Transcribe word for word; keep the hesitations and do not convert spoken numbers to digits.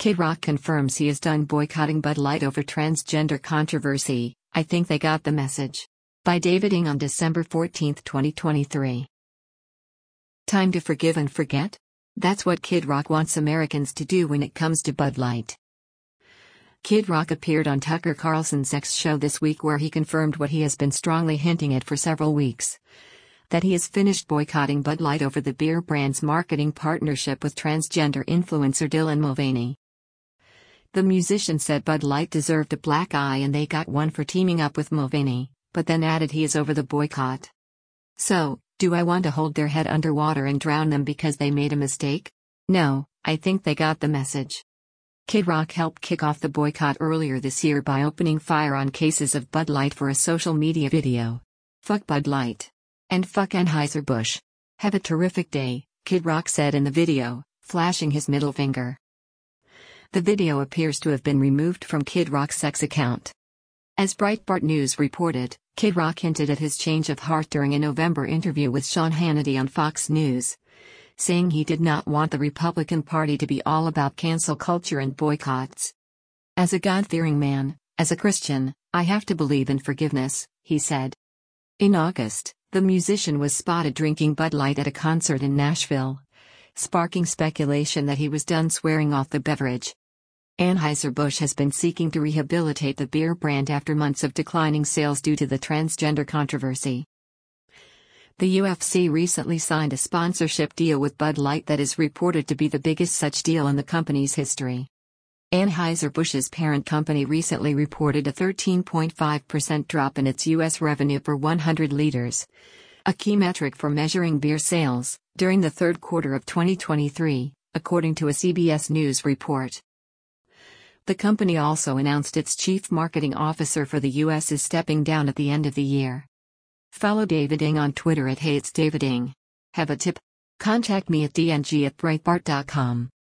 Kid Rock confirms he is done boycotting Bud Light over transgender controversy. I think they got the message. By David Ng on December fourteenth, twenty twenty-three. Time to forgive and forget? That's what Kid Rock wants Americans to do when it comes to Bud Light. Kid Rock appeared on Tucker Carlson's X show this week, where he confirmed what he has been strongly hinting at for several weeks: that he has finished boycotting Bud Light over the beer brand's marketing partnership with transgender influencer Dylan Mulvaney. The musician said Bud Light deserved a black eye and they got one for teaming up with Mulvaney, but then added he is over the boycott. So, do I want to hold their head underwater and drown them because they made a mistake? No, I think they got the message. Kid Rock helped kick off the boycott earlier this year by opening fire on cases of Bud Light for a social media video. Fuck Bud Light. And fuck Anheuser-Busch. Have a terrific day, Kid Rock said in the video, flashing his middle finger. The video appears to have been removed from Kid Rock's X account. As Breitbart News reported, Kid Rock hinted at his change of heart during a November interview with Sean Hannity on Fox News, saying he did not want the Republican Party to be all about cancel culture and boycotts. As a God-fearing man, as a Christian, I have to believe in forgiveness, he said. In August, the musician was spotted drinking Bud Light at a concert in Nashville, sparking speculation that he was done swearing off the beverage. Anheuser-Busch has been seeking to rehabilitate the beer brand after months of declining sales due to the transgender controversy. The U F C recently signed a sponsorship deal with Bud Light that is reported to be the biggest such deal in the company's history. Anheuser-Busch's parent company recently reported a thirteen point five percent drop in its U S revenue per one hundred liters, a key metric for measuring beer sales, during the third quarter of twenty twenty-three, according to a C B S News report. The company also announced its chief marketing officer for the U S is stepping down at the end of the year. Follow David Ng on Twitter at Hey It's David Ng. Have a tip? Contact me at d n g at breitbart dot com.